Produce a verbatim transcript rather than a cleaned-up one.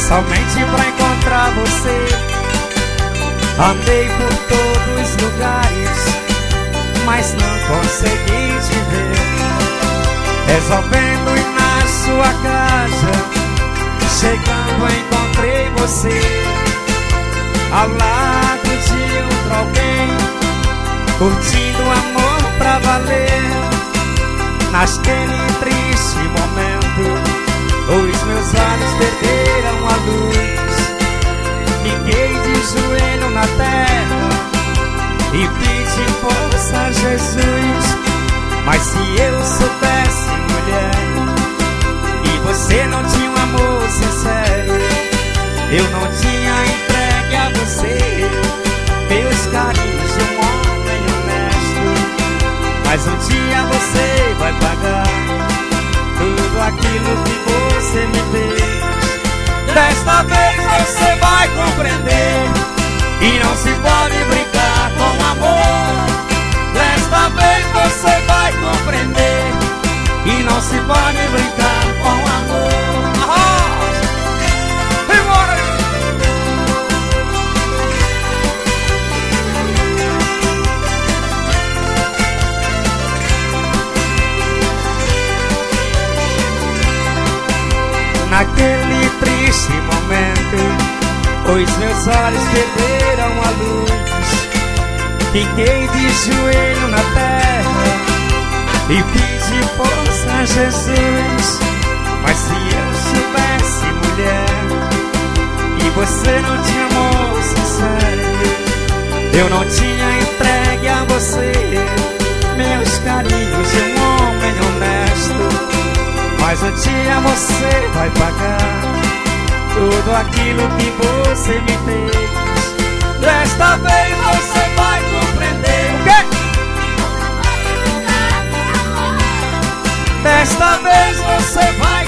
somente pra encontrar você. Andei por todos os lugares, mas não consegui te ver. Resolvendo ir na sua casa, chegando encontrei você ao lado de outro alguém, curtindo amor pra valer. Naquele triste momento, os meus olhos perderam a luz. Fiquei de joelho na terra e pedi força a Jesus. Mas se eu soubesse, mulher, que você não tinha um amor sincero, eu não tinha entregue a você meus carinhos de um homem honesto. Mas um dia você vai pagar tudo aquilo que você me fez. Desta vez você vai compreender e não se pode brincar com amor. Desta vez você vai compreender e não se pode brincar com amor. Arroz! Embora! Naquele triste momento, os meus olhos perderam a luz. Fiquei de joelho na terra e pedi força a Jesus. Mas se eu soubesse, mulher, que você não tinha amor sincero, eu não tinha entregue a você meus carinhos de um homem honesto. Mas um dia você vai pagar tudo aquilo que você me fez. Desta vez você vai compreender. O quê? Desta vez você vai